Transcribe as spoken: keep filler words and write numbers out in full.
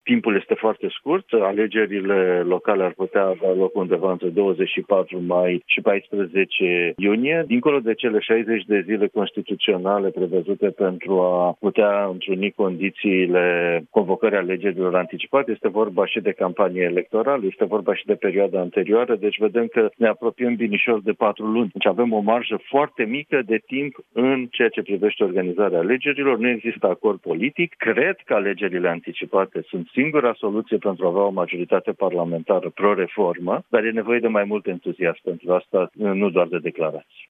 timpul este foarte scurt, alegerile locale ar putea avea loc undeva între douăzeci și patru mai și paisprezece iunie. Dincolo de cele șaizeci de zile constituționale prevăzute pentru a putea întruni condițiile convocării alegerilor anticipate, este vorba și de campanie electorală, este vorba și de perioada anterioară, deci vedem că ne apropiem binișor de patru luni. Deci avem o marjă foarte mică de timp în ceea ce privește organizarea alegerilor. Nu există acord politic. Cred că alegerile anticipate sunt singura soluție pentru a avea o majoritate parlamentară pro-reformă, dar e nevoie de mai mult entuziasm pentru asta, nu doar de declarații.